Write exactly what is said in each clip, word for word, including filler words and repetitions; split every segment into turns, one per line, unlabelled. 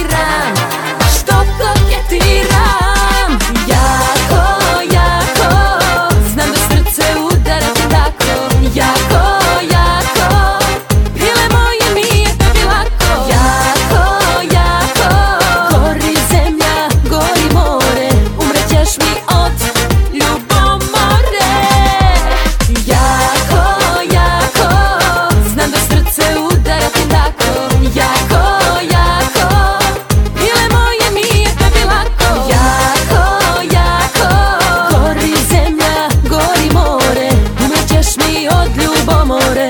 koketiram, što koketiram. Jako, jako, znam da srce udara tako. Jako, jako, bile moje nije tebi lako. Jako, jako, gori zemlja, gori more, umrećeš mi od ljubomore. Jako, jako, znam da srce udara tako. Jako, jako, bile moje nije tebi lako. Jako, jako, gori zemlja, gori more, umrećeš mi od ljubomore.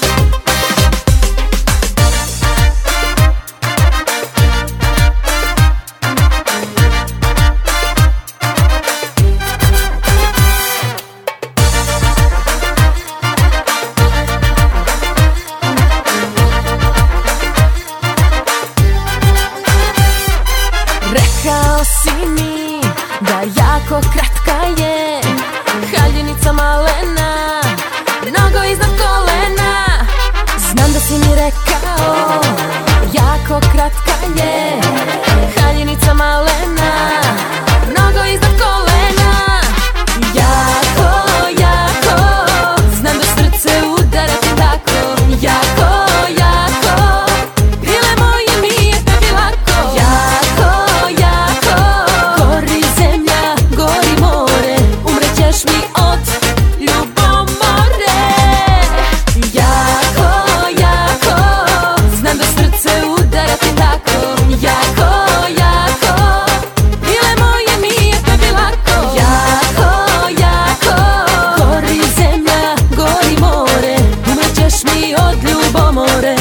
Rekao si mi da jako kratka je haljenica malena, mnogo iznad kolena. Znam da si mi rekao jako kratka je haljenica malena, mnogo iznad kolena. Jako, jako, znam da srce udara ti tako. Jako, jako, bile moje nije tebi lako. Jako, jako, gori zemlja, gori more, umrećeš mi od ljubomore. Jako, jako, znam da srce udara ti tako. Jako, jako, bile moje nije tebi lako. Jako, jako, gori zemlja, gori more, umrećeš mi od ljubomore.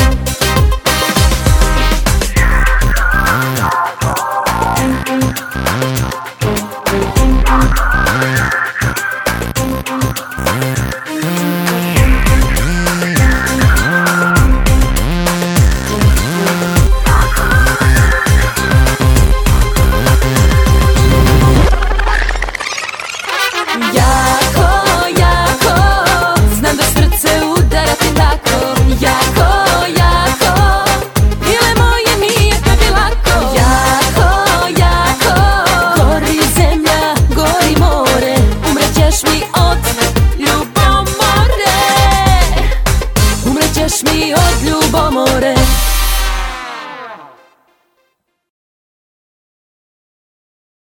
Jako, jako, znam da srce udara ti tako. Jako, jako, bile moje nije tebi lako. Jako, jako, gori zemlja, gori more, umrećeš mi od ljubomore. Umrećeš mi od ljubomore.